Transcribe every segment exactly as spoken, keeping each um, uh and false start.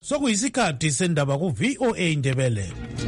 Sokuyisikhathi sendaba ku V O A Indebele.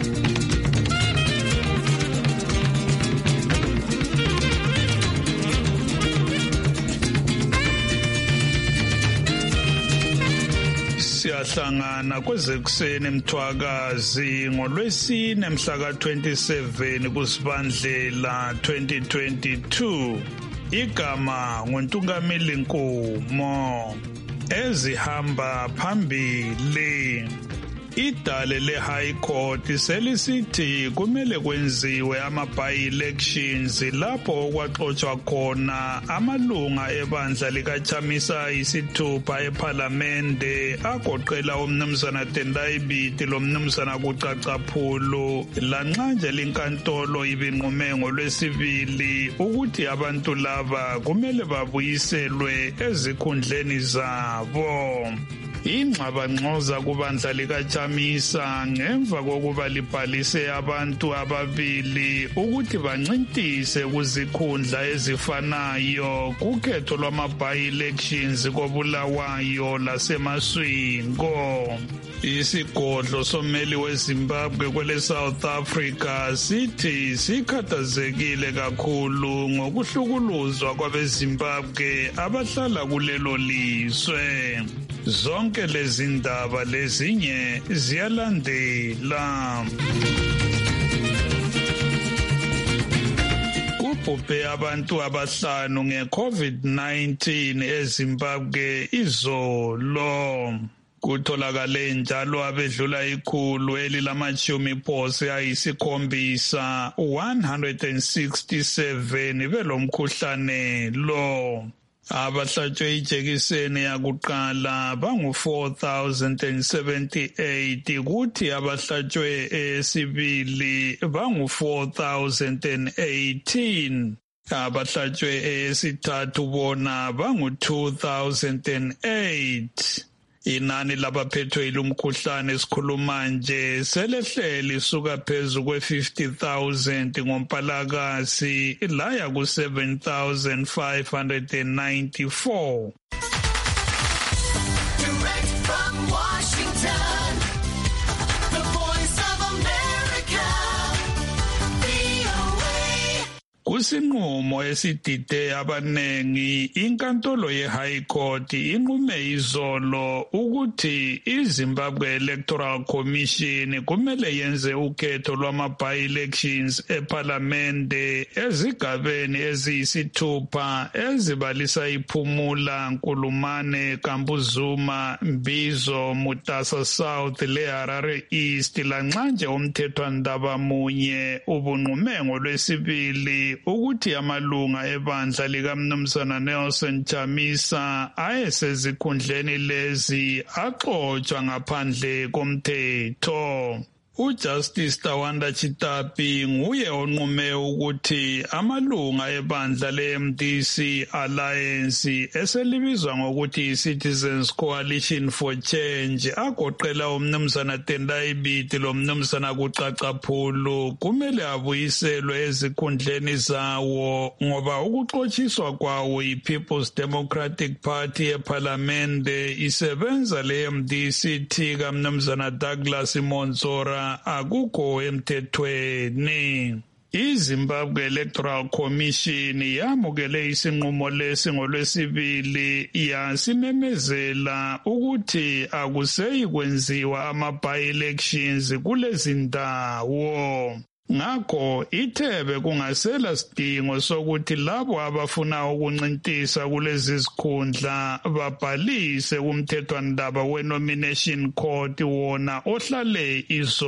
Siyahlangana kwezekuseni Mthwakazi ngolwesine mhla ka twenty-seven kuSibandlela twenty twenty-two. Igama nguNtungameli Nkumo. Ezihamba phambili. Idale le-High Court selisithi kumele kwenziwe ama-by-elections lapho okwaxotshwa khona amalunga ebandla likaChamisa isithupha ephalamende agoqela umnumzana Tendai Biti lomnumzana Kucacaphulu lanxa nje linkantolo ibinqume ngolwesibili ukuthi abantu laba kumele babuyiselwe ezikhundleni zabo. Ingxabangxoza kubandla likaChamisa ngemva kokuba libhalise abantu ababili ukuthi bancintise kuzikhundla ezifanayo kukhetho lwama-by-elections koBulawayo laseMaswingo. Isigodlo sommeli weZimbabwe kwele South Africa sithi sikhathazekile kakhulu ngokuhlukuluzwa kwabeZimbabwe abahlala kulelo lizwe. Zonke lezi ndaba lezinye ziyalandela. Kubhubhe abantu abahlanu nge-COVID nineteen eZimbabwe izolo. Kutholakale njalo abedlula ikhulu elilamashumi phose ayisikhombisa one hundred sixty-seven belomkhuhlane lo. Abahlatshwe ijekiseni yakuqala bangu four thousand seventy-eight kuthi abahlatshwe esibili bangu four thousand eighteen. Abahlatshwe esithathu bona bangu two thousand eight. Inani labaphethwe ilumkhuhlane esikhuluma nje selehleli lisuka phezulu kwe fifty thousand ngoMpalakazi laya ku seven thousand five hundred ninety-four. Direct from Washington, the Voice of America, V O A. Kusinqumo esidide abanengi inkantolo ye-High Court inqume izolo ukuthi iZimbabwe Electoral Commission kumele yenze ukhetho lwama-by-elections ePhalamende ezigabeni eziyisithupha ezibalisa iPhumula, Nkulumane, Kambuzuma, Mbizo, Mutasa South leHarare East lanxa nje umthethwandaba munye ubunqume ngolwesibili ukuthi amalunga ebandla likaMnumzana Nelson Chamisa ayesezikhundleni lezi axotshwa ngaphandle komthetho. uJustice Tawanda Chitapi nguye onqume ukuthi amalunga ebandla le-M D C Alliance eselibizwa ngokuthi Citizens Coalition for Change agoqela umnumzana Tendai Biti lomnumzana Kucacaphulu kumele abuyiselwe ezikhundleni zawo ngoba ukuxotshiswa kwawo yi-People's Democratic Party ePhalamende isebenza le-M D C T kaMnumzana Douglas Monzora akukho emthethweni. iZimbabwe Electoral Commission yamukele isinqumo lesi ngolwesibili yasimemezela ukuthi akuseyi kwenziwa ama-by-elections kulezi ndawo. Ngakho ithebe kungasela sidingo sokuthi labo abafuna ukuncintisa kulezi zikhundla babhalise kumthethwandaba we-Nomination Court wona ohlale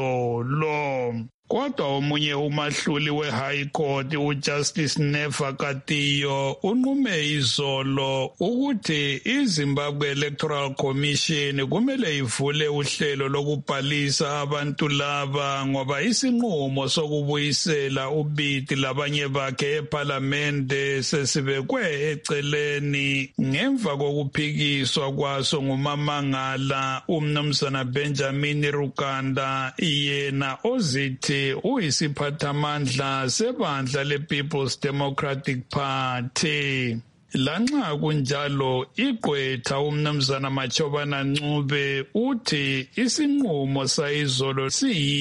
izolo. Kodwa omunye umahluli we-High Court uJustice Neva Katiyo unqume izolo ukuthi iZimbabwe Electoral Commission kumele ivule uhlelo lokubhalisa abantu laba ngoba isinqumo sokubuyisela uBiti labanye bakhe ePhalamende sesibekwe eceleni ngemva kokuphikiswa kwaso ngumamangala umnumzana Benjamin Rukanda yena ozithi uyisiphathamandla sebandla le-People's Democratic Party. Lanxa kunjalo igqwetha umnumzana Machobana Ncube uthi isinqumo sayizolo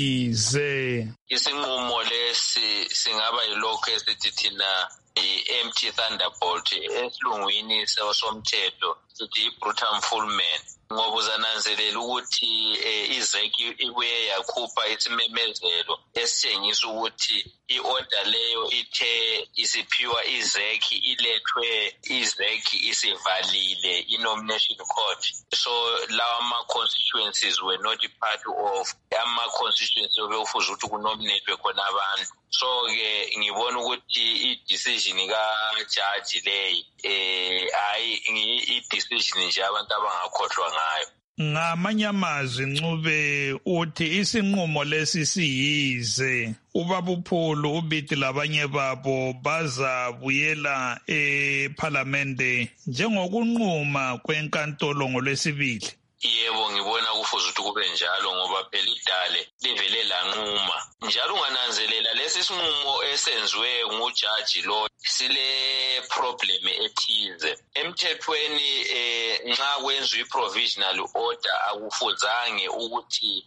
siyize. Isinqumo lesi singaba yilokho esithi thina i-empty thunderbolt esilungwini somthetho sithi i-brutal fullman. Ngoba uzananzelela ukuthi izeki ibuye yakhupha isimemezelo esitshengisa ukuthi i-order leyo ithe isiphiwa izeki ilethwe izeki isivalile i-nomination court. So lawa ama-constituencies were not part of ama-constituencies obekufuze ukuthi kunominatwe khona abantu. So-ke ngibona ukuthi i-decision kajaji leyi eh hayi i-decision nje abantu abangakhohlwa ngayo. Ngamanye amazwi Ncube uthi isinqumo lesi siyize ubaba uPhulu ubiti labanye babo bazabuyela eParliament njengokunquma kwenkantolo ngolwesibili. Yebo ngibona kufuze ukuthi kube njalo ngoba phela idale livele lanquma. Njalo ungananzelela lesi sinqumo esenziwe ngujaji lo sile problem ethize. Emthethweni eh nxa kwenzwe provisional order akufuzange ukuthi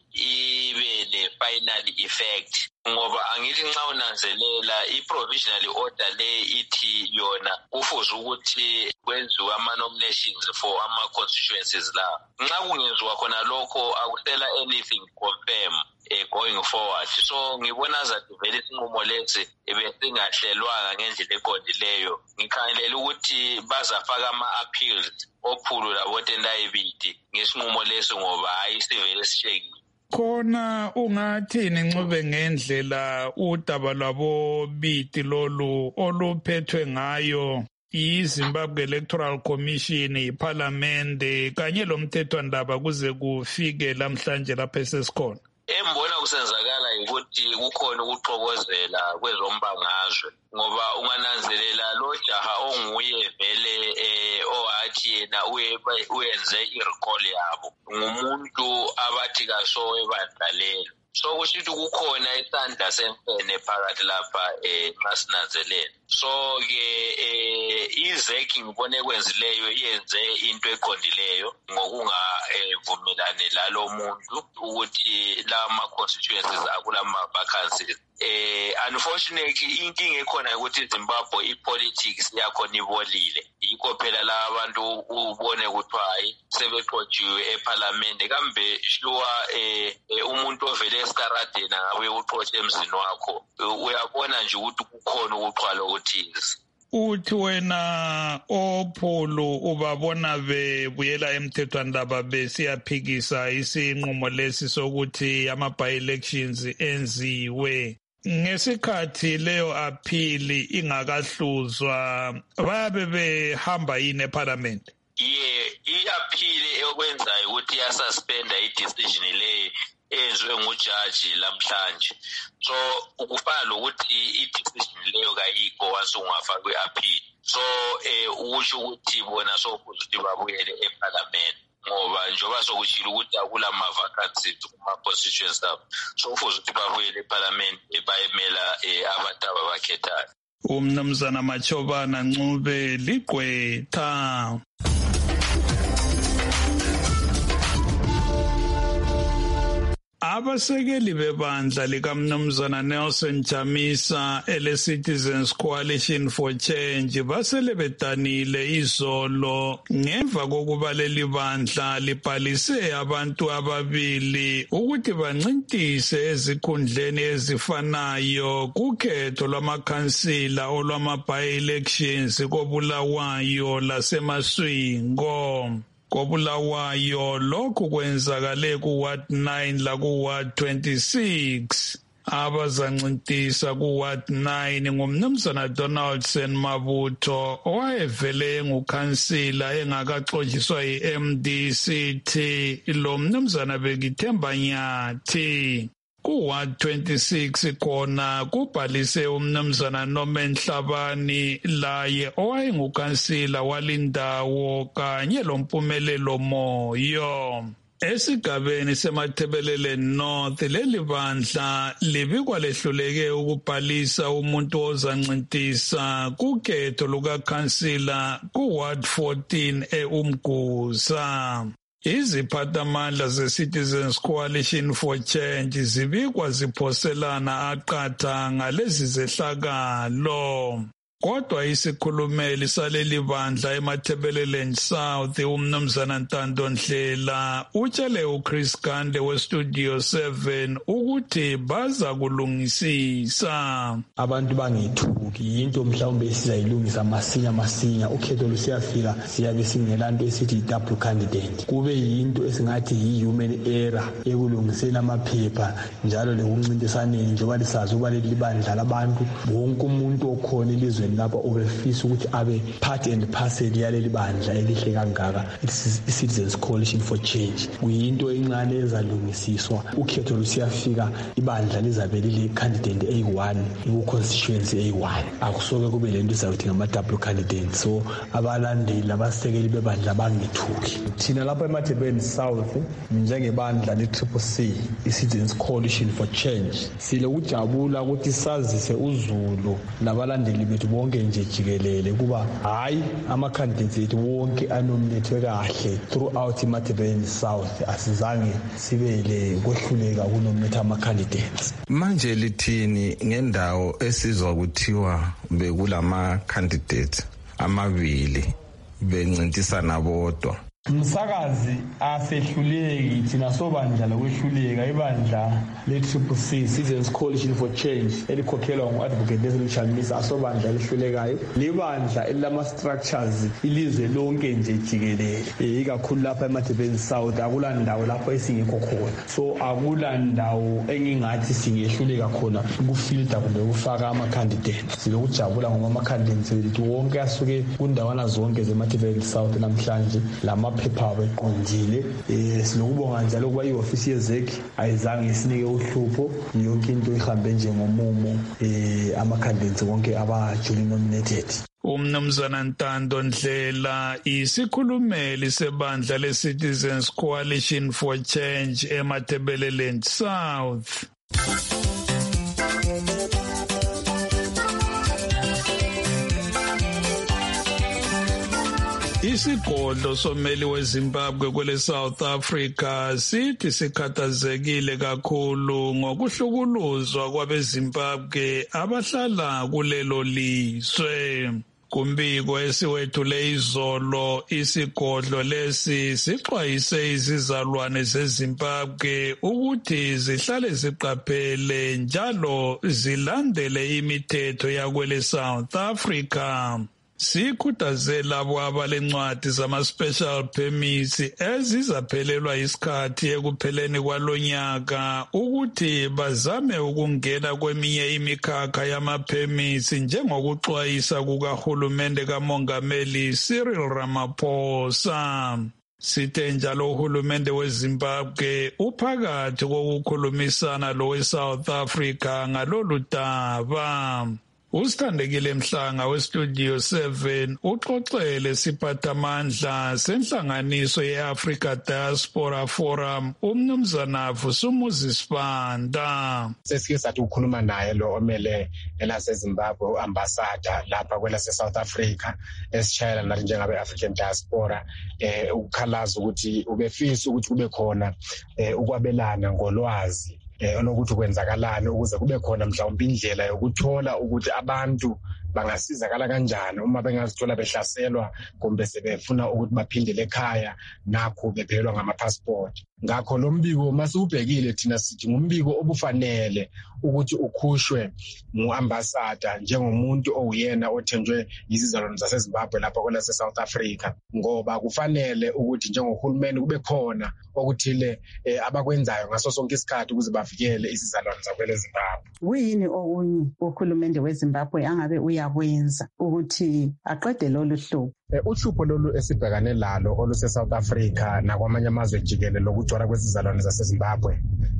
ibe le final effect. Ngoba angithi nxa unanzelela i-provisional order le ithi yona kufuze ukuthi kwenziwe ama-nominations for ama-constituencies la. Nxa kungenziwa khona lokho akusela anything confirm eh, going forward. So ngibona zathi vele isinqumo lesi ebesingahlelwanga ngendlela eqondileyo. Ngikhangelela ukuthi bazafaka ama-appeals oPhulu laboTendayibiti ngesinqumo lesi ngoba hayi sivele sishekile. Khona ungathini Ncube ngendlela udaba lwabo biti lolu oluphethwe ngayo iZimbabwe Electoral Commission iParliament kanye lomthethwandaba kuze kufike lamhlanje lapha esesikhona? Embona kusenzakala ukuthi kukhona ukuxokozela kwezombangazwe ngoba ungananzelela lo jaha onguye vele eh owathi yena uyenze i-recall yabo ngumuntu abathi kaso ebadlalela. So kushithi kukhona isandla semfene phakathi lapha eh nxa sinanzelela. So ke eh izeki ngibone kwenzileyo iyenze into eqondileyo ngokungavumelane lalo muntu ukuthi la ma constituencies akula ma vacancies. Eh unfortunately inkinga ekhona ukuthi Zimbabwe ipolitics yakho nibolile. Yikho phela la abantu ubone ukuthi hayi sebeqotshiwe eParliament kambe shuwa eh umuntu ovele estaradeni ngabe uqotshe emzini wakho uyabona nje ukuthi kukhona ukuqhwala okuthize. Uthi wena oPhulu ubabona bebuyela emthethwandaba besiyaphikisa isinqumo lesi sokuthi ama by elections enziwe ngesikhathi leyo aphili ingakahluzwa bayabe behamba yini eParliament? Ye iyaphili eyokwenzayo ukuthi yasuspenda i-decision le ezwe ngujaji lamhlanje. So ukufana lokuthi i-decision leyo kayikho once ungafakwe appeal. So eh ukusho ukuthi bona sokuthi ukuthi babuyele eParliament ngoba njoba sokushila ukuthi akula ma vacancies kuma constituencies abo. So kufuze ukuthi babuyele eParliament bayemela abantu abakhethayo. Umnumzana Machobana Ncube ligqwetha. Abasekeli bebandla likaMnumzana Nelson Chamisa ele Citizens Coalition for Change basele bedanile izolo ngemva kokuba leli bandla libhalise abantu ababili ukuthi bancintise ezikhundleni ezifanayo kukhetho lwamakhansila olwama by elections koBulawayo laseMaswingo. KoBulawayo lokhu kwenzakale ku Ward nine la ku Ward twenty-six. Abazancintisa ku Ward nine ngumnumzana Donaldson Mabutho owayevele ngukhansila engakaxotshiswa yi-M D C T lo mnumzana Bekithemba Nyathi. Ku Ward twenty-six khona kubhalise umnumzana Norman Hlabani laye owayengukhansila walindawo kanye lompumelelo Moyo. Esigabeni seMathebeleleni North leli bandla libikwa lehluleke ukubhalisa umuntu ozancintisa kukhetho lukakhansila kuWard fourteen eUmgusa. Iziphathamandla ze-Citizens Coalition for Change zibikwa ziphoselana aqatha ngalezi zehlakalo. Kodwa isikhulumeli saleli bandla eMathebeleleni South umnumzana Ntando Ndlela utshele uChris Gande weStudio seven ukuthi baza kulungisisa. Abantu bangethuki into mhlawumbe esizayilungisa masinya masinya ukhetho lusiyafika siyabe singelanto esithi double candidate kube yinto esingathi yi-human error ekulungiseni amaphepha njalo lekuncintisaneni njengoba lisazi ukuba leli bandla labantu wonke umuntu okhona elizweni lapha ubefisa ukuthi abe part and parcel yaleli bandla elihle kangaka i-Citizens Coalition for Change kuyinto encane ezalungisiswa ukhetho lusiyafika ibandla lizabe lile candidate eyi-one iku-constituency eyi-one akusoke kube lento izawuthi ngama-double candidate so abalandeli abasekeli bebandla bangethuki thina lapha eMathebeleleni South njengebandla le-Triple C i-Citizens Coalition for Change silokujabula ukuthi sazise uzulu nabalandeli bethu bonke nje jikelele kuba hayi ama-candidates ethu wonke anominethwe kahle throughout iMathebeleleni South asizange sibele kwehluleka kunominetha ama-candidates. Manje lithini ngendawo esizwa kuthiwa bekulama-candidates amabili bencintisana bodwa? Umsakazi asehluleki thina sobandla lokwehluleka ibandla le-Triple C Citizens Coalition for Change elikhokhelwa ngu-Advocate Leslie Chamisa asobandla elihlulekayo libandla elilama-structures ilizwe lonke nje jikelele ikakhulu lapha eMathebeleleni South akula ndawo lapho esingekho khona so akula ndawo engingathi singehluleka khona ukufilda kumbe ukufaka ama-candidates silokujabula ngoba ama-candidates wethu wonke asuke kundawana zonke zeMathebeleleni South namhlanje lama phepha beqondile eh silokubonga njalo kuba iofisi yezeki ayizange isinike uhlupho yonke into ihambe njengomumo eh ama-candidates wonke aba-duly nominated. Umnumzana Ntando Ndlela isikhulumeli sebandla le-Citizens Coalition for Change eMathebeleleni South. Isigodlo someli weZimbabwe kwele South Africa sithi sikhathazekile kakhulu ngokuhlukuluzwa kwabeZimbabwe abahlala kulelo lizwe. Kumbiko esiwethule izolo isigodlo lesi sixwayise izizalwane zeZimbabwe ukuthi zihlale ziqaphele njalo zilandele imithetho yakwele South Africa. Sikhuthaze labo abalencwadi zama-special permits ezizaphelelwa isikhathi ekupheleni kwalonyaka ukuthi bazame ukungena kweminye imikhakha yama-permits njengokuxwayisa kukahulumende kamongameli Cyril Ramaphosa. Sithe njalo uhulumende weZimbabwe uphakathi kokukhulumisana lowe-South Africa ngalolu daba. Usithandekile Mhlanga weStudio seven uxoxele siphathamandla senhlanganiso ye-Africa Diaspora Forum umnumzana Vusumuzi Sibanda. Sesike sathi ukukhuluma naye lo omele elaseZimbabwe uambassador lapha kwelase-South Africa esishayela nathi njengabe-African Diaspora eh ukukhalaza ukuthi ubefisa ukuthi kube khona eh ukwabelana ngolwazi eh onokuthi kwenzakalani ukuze kube khona mhlawumbe indlela yokuthola ukuthi abantu bangasizakala kanjani uma bengazithola behlaselwa kumbe sebefuna ukuthi baphindele ekhaya nakho bephelelwa ngama-passport. Ngakho lo mbiko masiwubhekile thina sithi ngumbiko obufanele ukuthi ukhushwe ngu-ambassador njengomuntu owuyena othenjwe yizizalwane zaseZimbabwe lapha kwelase-South Africa, ngoba kufanele ukuthi njengohulumeni kube khona okuthile eh, abakwenzayo ngaso sonke isikhathi ukuze bavikele izizalwane zakwele Zimbabwe. Kuyini okunye uhulumende weZimbabwe angabe uyakwenza ukuthi aqede lolu hlupho? Uhlupho lolu esibhekane lalo oluse-South Africa nakwamanye amazwe jikelele lokugcwala kwesizalwane zaseZimbabwe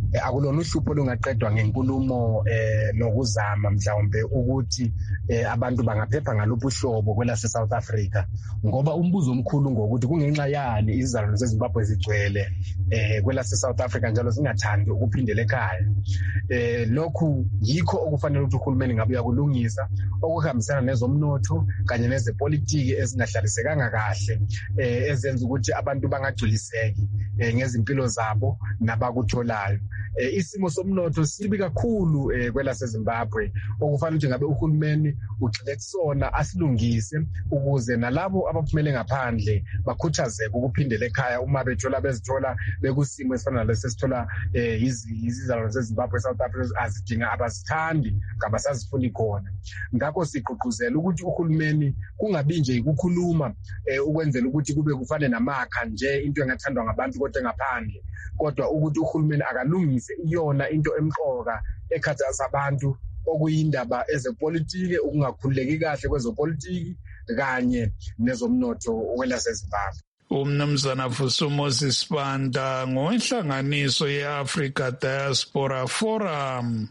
akulona uhlupho lungaqedwa ngenkulumo eh nokuzama mhlawumbe ukuthi abantu bangaphepha ngaluphi uhlobo kwelase South Africa, ngoba umbuzo omkhulu ngokuthi kungenxa yani izizalwane zeZimbabwe zigcwele eh kwelase South Africa njalo zingathandi ukuphindela ekhaya. Eh lokhu yikho okufanele ukuthi uhulumeni ngabe uyakulungisa, okuhambisana nezomnotho kanye nezepolitiki ezingahlalisekanga kahle, eh ezenza ukuthi abantu bangagculiseki ngezimpilo zabo nabakutholayo. Eh isimo somnotho sibi kakhulu eh kwelase Zimbabwe, okufanele ukuthi ngabe uhulumeni ugxile kusona asilungise ukuze nalabo abaphumele ngaphandle bakhuthazeke ukuphindela ekhaya uma bethola bezithola bekusimo esifana lesesithola eh izizalwane zeZimbabwe South Africa azidinga abazithandi ngabasazifuni khona. Ngakho siqhuquzela ukuthi uhulumeni kungabi nje ukukhuluma eh ukwenzela ukuthi kube kufane namakha nje into engathandwa ngabantu kodwa ngaphandle, kodwa ukuthi uhulumeni akalungise iyona into emqoka ekhathaza abantu, okuyindaba ezepolitiki, ukungakhululeki kahle kwezopolitiki kanye nezomnotho kwelase Zimbabwe. Umnumzana Vusumosi Sibanda ngohlanganiso ye-Africa Diaspora Forum.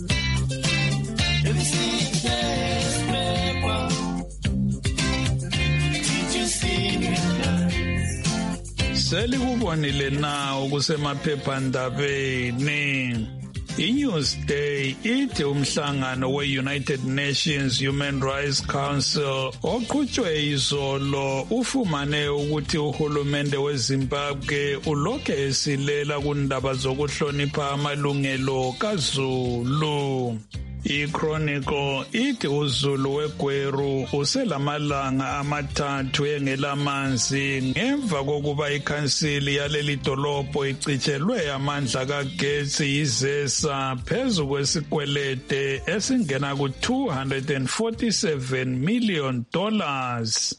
Selikubonile na ukusemaphephandabeni. I-Newsday ithi umhlangano we-United Nations Human Rights Council oqhutshwe izolo ufumane ukuthi uhulumende weZimbabwe ulokhe esilela kundaba zokuhlonipha amalungelo kaZulu. I-Chronicle ithi uZulu weGweru uselamalanga amathathu engelamanzi ngemva kokuba ikhansili yaleli dolobho icitshelwe amandla kagetsi yizesa phezu kwesikwelede esingena ku two hundred forty-seven million dollars.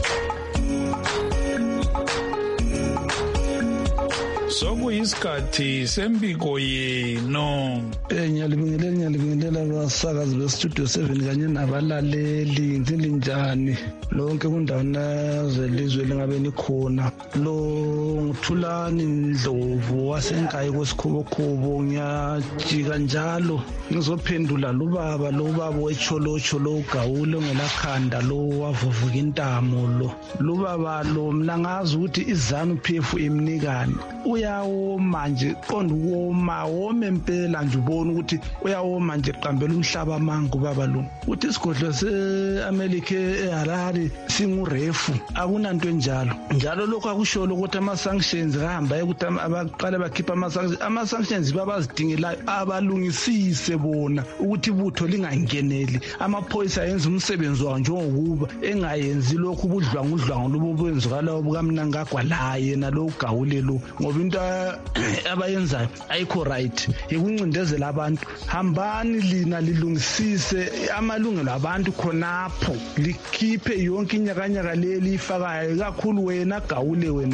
Sokuyisikhathi sembiko yenu. Ngiyalibingelela ngiyalibingelela abasakazi bestudio seven kanye nabalaleli, ngilinjani lonke kundawana zelizwe lingabe nikhona. Lo ngithulani Ndlovu wasenkayi kwesikhobokhobo, ngiyajika njalo ngizophendula lubaba lo baba wecholocho lo ugawule ngelakhanda lo wavuvuka intamo lo. Lubaba lo mina ngazi ukuthi izanu P F emnikani uyawoma nje, qonda uwoma woma empela nje, ubona ukuthi uyawoma nje qambela umhlaba amangu baba lo. Uthi isigodlo seAmerica eHarare singurefu, akunanto enjalo. Njalo lokho akusholo ukuthi ama sanctions ahamba ukuthi abaqale bakhipha ama sanctions, ama sanctions babazidingelayo abalungisise bona ukuthi ibutho lingangeneli. Amaphoyisa yenza umsebenzi wawo njengokuba engayenzi lokhu budlwangu udlwangu lobo bwenzakala obukamnangagwa la yena lo ugawule lo, ngoba into abayenzayo ayikho right, ikuncindezela abantu. Hambani lina lilungisise amalungelo abantu khonapho, likhiphe yonke inyakanyaka leli ifakayo, kakhulu wena gawule wena.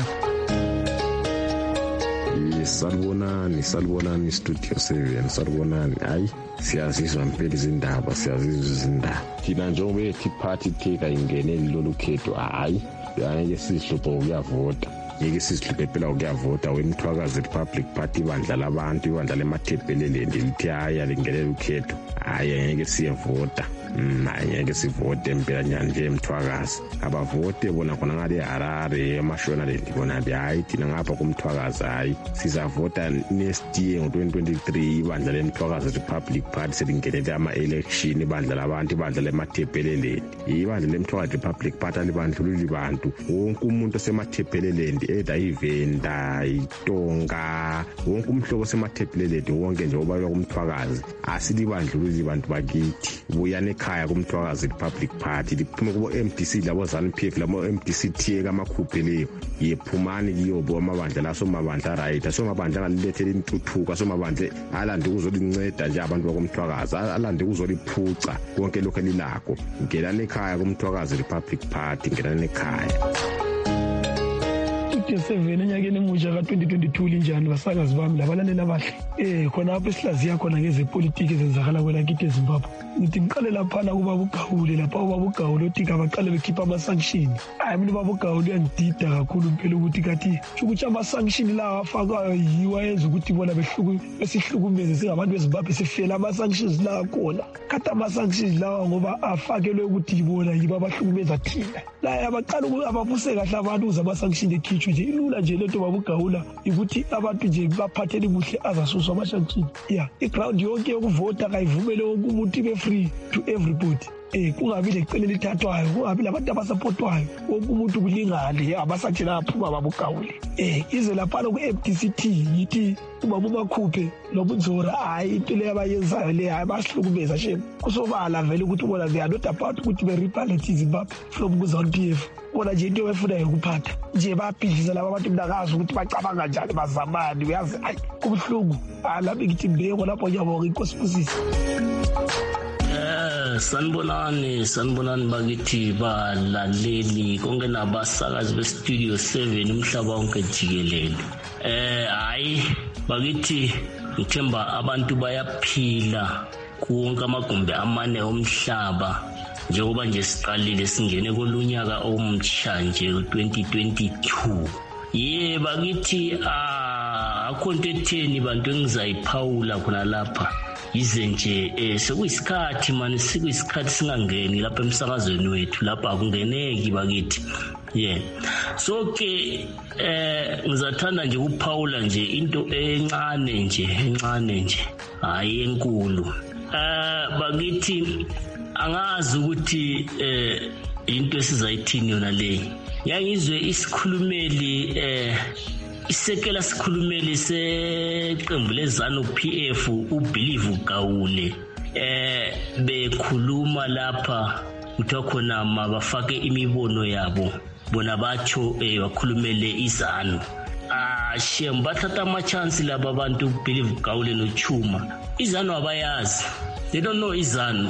Salibonani, salibonani studio seven, salibonani. Hayi siyazizwa impela izindaba, siyazizwa izindaba. Thina njengoba ethi party taker ingeneli lolu khetho, hayi ngeke sihlupho ukuyavota, ngeke sihluphe phela ukuyavota. Wemthwakazi Republic Party bandla labantu, ibandla lemathebhelelendi lithi hayi alingenela ukhetho, hayi ngeke siyavota. Ngeke sivote impela nyani nje emthwakazi. Abavote bona khona ngale Harare eMashonaland bona hayi thina ngapha kumthwakazi, hayi sizavota next year ngo twenty twenty-three. Ibandla lemthwakazi Republic Party selingenele ama-election, ibandla labantu, ibandla lemathebhelelendi. Ibandla lemthwakazi Republic Party alibandlululi bantu, wonke umuntu osemathebhelelendi, either ivenda, itonga, wonke umhlobo osemathebhelelendi wonke nje obalwa kumthwakazi, asilibandlululi bantu bakithi. Buyane ekhaya kumthwakazi Republic Party, liphume kubo M D C labo ZANU P F labo M D C T kamakhuphe leyo, yephumani kiyobo amabandla la somabandla right, somabandla ngalilethela intuthuka, somabandla alande ukuzolinceda nje abantu bakomthwakazi, alande ukuzoliphuca konke lokho elilakho. Ngelana ekhaya kumthwakazi Republic Party, ngelana ekhaya. Studio seven enyakeni emusha ka twenty twenty-two linjani basakazi bami labalaleli abahle. Eh khona apha esihlaziya khona ngezepolitiki ezenzakala kwelakithi eZimbabwe. Ngithi ngiqale laphana kuba uGawule lapha ubaba uGawule othi abaqale bekhipha ama-sanction. Hayi mina ubaba uGawule uyangidida kakhulu impela ukuthi kathi ukuthi ama-sanction lawa afakwayo yiwa yenza ukuthi bona behluku besihlukumeze singabantu beZimbabwe sifela ama-sanctions lawa khona. Kade ama-sanctions lawa ngoba afakelwe ukuthi yibona yiba abahlukumeza thina. La abaqala ukuthi ababuse kahle abantu uze ama-sanction ekhitshwe nje ilula nje lento baba uGawula ukuthi abantu nje baphathele kuhle azasuswa ama-sanction. Yeah, i-ground yonke yokuvota kayivumele wonke umuntu ibe free to everybody. Eh kungabi lecele lithathwayo kungabi labantu abasupportwayo wonke umuntu kulingane abasathina aphuma baba uGawule. Eh ize lapha ku-F D C T yithi ubaba ubakhuphe lobunzora hayi impilo yabayenzayo le hayi basihlukumeza shem kusobala vele ukuthi bona they are not about ukuthi be-repalate iZimbabwe from ku-ZANU-P F. Bona nje into efunayo ukuphatha nje bayabhidliza laba abantu mnakazi ukuthi bacabanga njani bazamani uyazi hayi kubuhlungu alami ngithi mbeko lapho ngiyabonga inkosi Busisi. Eh sanibonani sanibonani bakithi balaleli konke nabasakazi beStudio seven umhlaba wonke jikelele. Eh hayi bakithi ngithemba abantu bayaphila kuwonke amagumbi amane omhlaba njengoba nje siqalile singene kolunyaka omtsha nje twenty twenty-two. Ye bakithi akho into etheni bantu engizayiphawula khona lapha yize nje eh sekuyisikhathi manje sikuyisikhathi singangeni lapha emsakazweni wethu lapha akungeneki bakithi. Yeah, so ke eh ngizathanda nje ukuphawula nje into encane nje encane nje hayi enkulu. Eh bakithi angazi ukuthi eh into esizayithini yona le. Yangizwe isikhulumeli eh isekela sikhulumeli seqembu leZANU-P F uBelieve Gawule eh bekhuluma lapha kuthiwa khona mabafake imibono yabo bona batsho eh bakhulumele iZANU. Ah shem bathatha ama chance laba bantu uBelieve Gawule noChuma. iZANU abayazi, they don't know iZANU.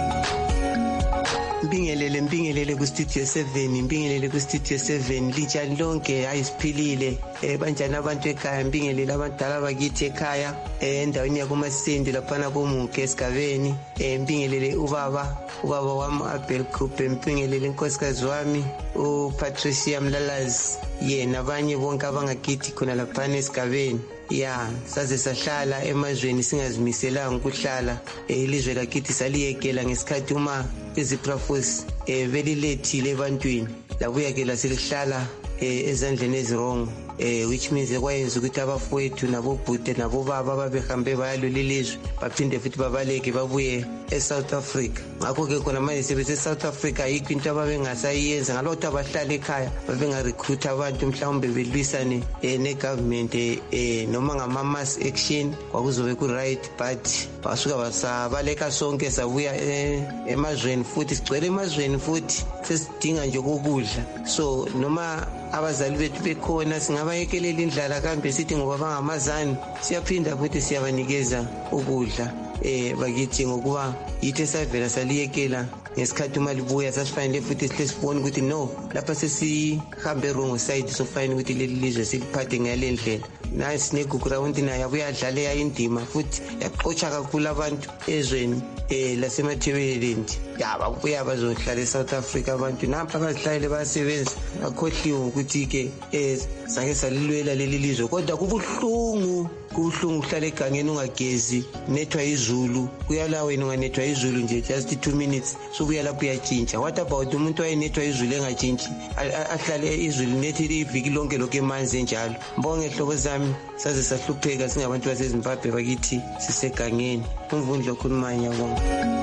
Mbingelele mbingelele ku Studio seven mbingelele ku Studio seven linjani lonke ayisiphilile eh banjani abantu ekhaya mbingelele abadala bakithi ekhaya eh endaweni yakuMasindi laphana komuke esigabeni eh mbingelele ubaba ubaba wami Abel Khuphe mbingelele inkosikazi wami uPatricia Mlalazi yena abanye bonke abangakithi khona laphana esigabeni. Ya saze sahlala emazweni singazimiselanga ukuhlala elizwe lakithi saliyekela ngesikhathi uma iziprafos eh velilethile ebantwini labuya ke laselihlala ezandleni ezirong eh which means ekwayenza ukuthi abafowethu nabobhude nabobaba babehambe bayalolu lizwe baphinde futhi babaleke babuye eSouth Africa. Ngakho ke khona manje sebese South Africa ayikho into ababengasayenza ngalokho abahlala ekhaya babengarecruit abantu mhlawumbe belwisane ne-government eh noma ngama-mass action kwakuzobe ku-right but basuka basabaleka sonke sabuya emazweni futhi sigcwele emazweni futhi sesidinga nje kokudla. So noma abazali bethu bekhona singabayekelela indlala kambe sithi ngoba bangamazani siyaphinda futhi siyabanikeza ukudla eh bakithi ngokuba yithi esavela saliyekela ngesikhathi uma libuya sasifanele futhi sihle sibone ukuthi no lapha sesihambe wrong side so fine ukuthi leli lizwe siliphathe ngale ndlela. Nasi negugurawundi naye abuya adlale yayindima futhi yaqotsha kakhulu abantu ezweni eh lasemathebeleni ya babuya bazohlala eSouth Africa abantu napha bazihlalele basebenza akhohliwe ukuthi ke eh sake salilwela leli lizwe kodwa kubuhlungu kubuhlungu uhlala egangeni ungagezi nethwa izulu kuyala wena unganethwa izulu nje just two minutes sobuya lapho uyatshintsha. What about umuntu wayenethwa izulu engatshintshi ahlale izulu nethi iviki lonke lokho emanzi njalo. Mbonge hlobo zami saze sahlupheka singabantu baseZimbabwe bakithi sisegangeni. Umvundlo okhulumayo ngiyabonga.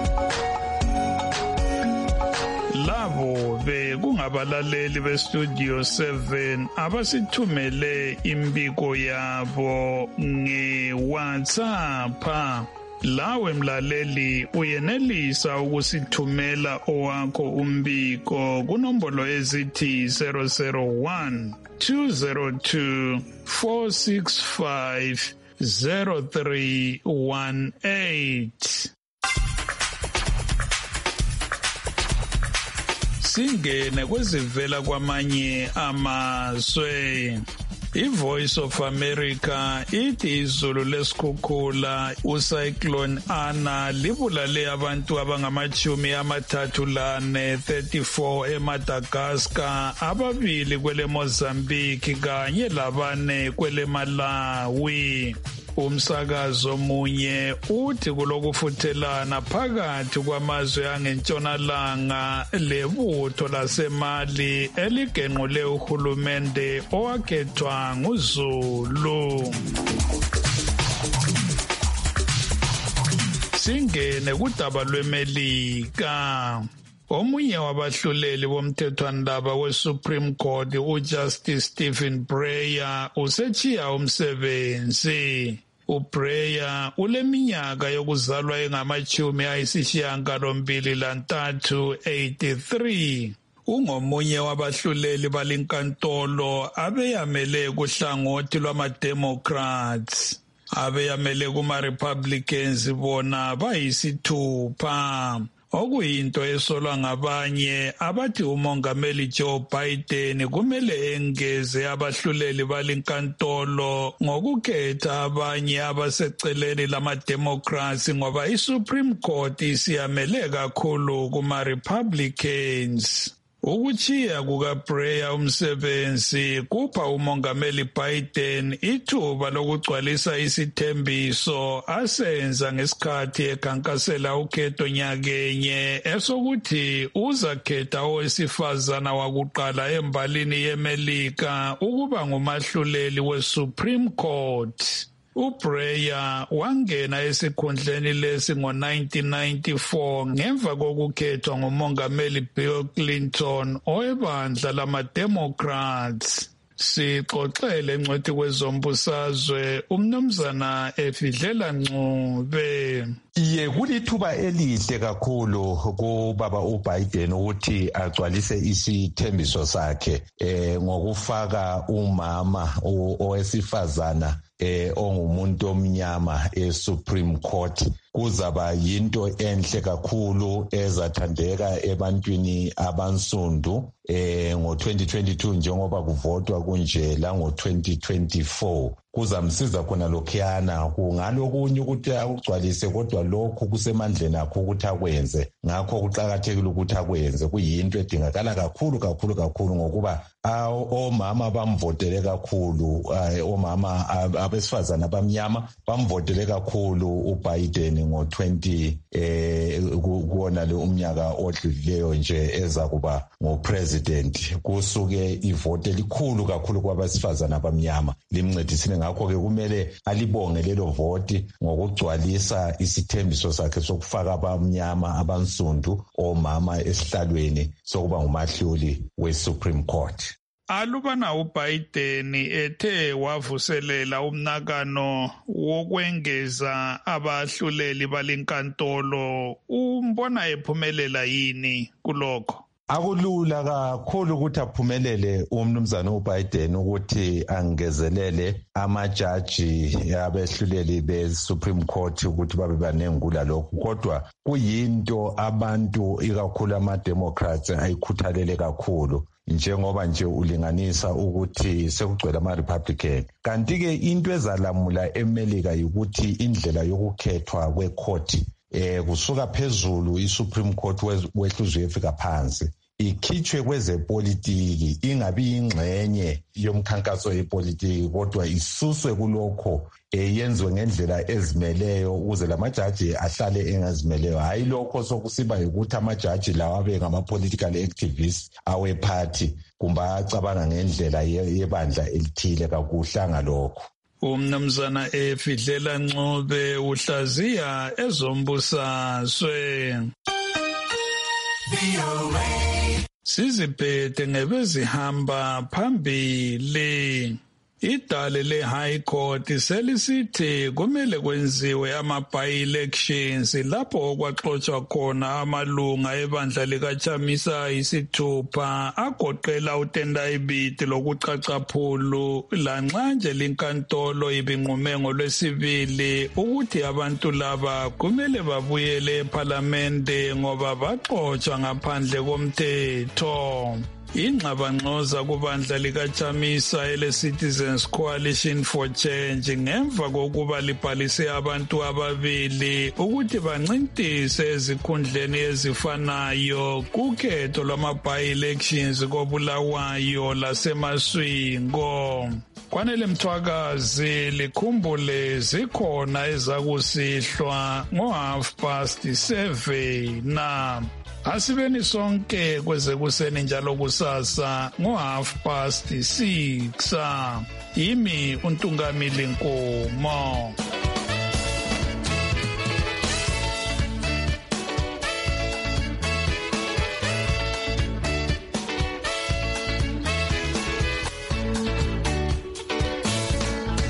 Labo bekungabalaleli beStudio seven abasithumele imbiko yabo ngeWhatsApp. Lawe mlaleli uyenelisa ukusithumela owakho umbiko kunombolo ezithi zero zero one two zero two four six five zero three one eight. Singene kwezivela kwamanye amazwe. I-Voice of America ithi izulu lesikhukhula ucyclone Ana libulale abantu abangamachumi amathathu lane thirty-four eMadagascar, ababili kwele Mozambique kanye labane kwele Malawi. Umsakazo munye uthi kulokufuthelana phakathi kwamazwe angentshonalanga lebutho laseMali eligenqule uhulumende owakhethwa nguZulu. Singene kudaba lweMelika. Omunye wabahluleli bomthethwandaba we-Supreme Court uJustice Stephen Breyer usechiya umsebenzi. uBreyer uleminyaka yokuzalwa engamachumi ayisishiyagalombili lantathu, eighty-three. Ungomunye wabahluleli balinkantolo abeyamele kuhlangothi lwama-Democrats. Abeyamele kuma-Republicans bona bayisithupha. Okuyinto esolwa ngabanye abathi umongameli Joe Biden kumele engeze abahluleli balinkantolo ngokukhetha abanye abaseceleni lama-Democrats ngoba i-Supreme Court isiyamele kakhulu kuma-Republicans. Ukuchiya kukaBreyer umsebenzi kupha umongameli Biden ithuba lokugcwalisa isithembiso asenza ngesikhathi ekhankasela ukhetho nyakenye esokuthi uzakhetha owesifazana wakuqala embalini yeMelika ukuba ngumahluleli we-Supreme Court. uBreyer wangena esikhundleni lesi ngo-nineteen ninety-four ngemva kokukhethwa ngumongameli Bill Clinton owebandla lama-Democrats. Sixoxele ngcwethi kwezombusazwe umnumzana Efidlela Ncube. Iye kulithuba elihle kakhulu kubaba uBiden ukuthi agcwalise isithembiso sakhe eh ngokufaka umama owesifazana eh ongumuntu omnyama eSupreme Court. Kuzaba yinto enhle kakhulu ezathandeka ebantwini abansundu eh ngo twenty twenty-two njengoba kuvotwa kunje la ngo twenty twenty-four. Kuzamsiza khona lokhuyana kungalokunye ukuthi akugcwalise kodwa lokho kusemandleni akho ukuthi akwenze. Ngakho kuqakathekile ukuthi akwenze, kuyinto edingakala kakhulu kakhulu kakhulu ngokuba omama bamvotele kakhulu, omama abesifazana abamnyama bamvotele kakhulu uBiden ngo twenty eh kuona le umnyaka odlulileyo nje eza kuba ngopresident. Kusuke ivote likhulu kakhulu kwabesifazana abamnyama limncedisile. Ngakho ke kumele alibonge lelo voti ngokugcwalisa isithembiso sakhe sokufaka abamnyama abansundu omama esihlalweni sokuba ngumahluli we-Supreme Court. Alubana uBiden ethe wavuselela umnakano wokwengeza abahluleli balinkantolo, umbona ephumelela yini kulokho? Akulula kakhulu ukuthi aphumelele umnumzana uBiden ukuthi angezelele amajaji abehluleli beSupreme Court ukuthi babe banengula lokho, kodwa kuyinto abantu ikakhulu ama-Democrats ayikhuthalele kakhulu njengoba nje ulinganisa ukuthi sekugcwele ama-Republican. Kanti-ke into ezalamula eMelika ukuthi indlela yokukhethwa kwecourt eh kusuka phezulu iSupreme Court wehluzwe efika phansi ikhitshwe kwezepolitiki, ingabi ingxenye yomkhankaso yepolitiki kodwa isuswe kulokho eyenziwe ngendlela ezimeleyo ukuze lamajaji ahlale engazimeleyo. Hayi lokho sokusiba ukuthi amajaji lawa abe ngama-political activists awe-party kumba acabanga ngendlela yebandla elithile. Kakuhlanga lokho. Umnumzana Efidlela Ncube uhlaziya ezombusazwe. Siziphethe ngebezihamba phambili. idale le-High Court selisithi kumele kwenziwe ama-by-elections lapho okwaxotshwa khona amalunga ebandla likaChamisa isithupha agoqela uTendai Biti lokucacaphulu lanxa nje linkantolo ibinqume ngolwesibili ukuthi abantu laba kumele babuyele ePhalamende ngoba baxotshwa ngaphandle komthetho. Ingxabangxoza kubandla likaChamisa ele-Citizens Coalition for Change ngemva kokuba libhalise abantu ababili ukuthi bancintise ezikhundleni ezifanayo kukhetho lwama-by-elections koBulawayo laseMaswingo. Kwanele Mthwakazi likhumbule zikhona ezakusihlwa ngo-half past seven na asibeni sonke kweze kuseni njalo kusasa ngo-half past six. Yimi uNtungamili Nkomo.